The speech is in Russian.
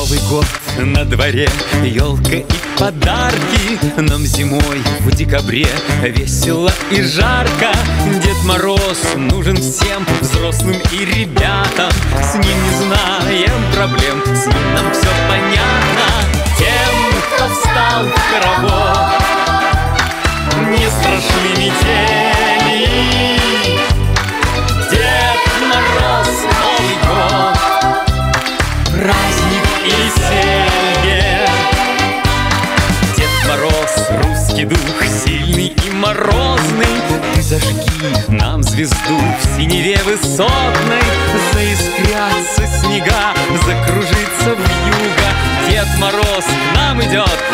Новый год на дворе, елка и подарки. Нам зимой в декабре весело и жарко. Дед Мороз нужен всем, взрослым и ребятам. С ним не знаем проблем, с ним нам все понятно. Тем, кто встал в хоровод, не страшны метели. Дед Мороз, Новый год, праздник и веселье. Дед Мороз, русский дух, сильный и морозный. Ты зажги нам звезду в синеве высотной. Заискрятся снега, закружится вьюга. Дед Мороз к нам идет,